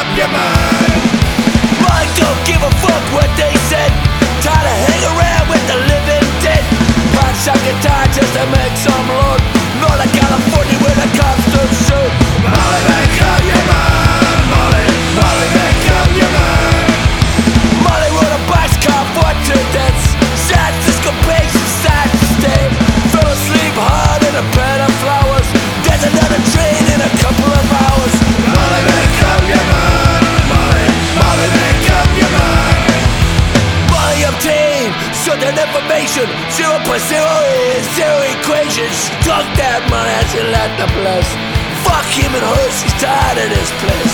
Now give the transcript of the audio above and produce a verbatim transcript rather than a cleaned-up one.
up your mind. I don't give a fuck what they said. Tired of hanging around with the living dead. Punch a guitar just to make some load. Northern California where the cops don't shoot. Molly, make up your mind. Molly, Molly, make up your mind. Molly rode a boxcar for two deaths. San Francisco Bay, she side to stay. Fell asleep hard in a bed of flowers. There's another train in a couple of hours. Molly, make up your mind. Molly, Molly, make up your mind. Molly obtained certain information. Zero plus zero is zero equations. Took that money as she left the place. Fuck him and her, she's tired of this place.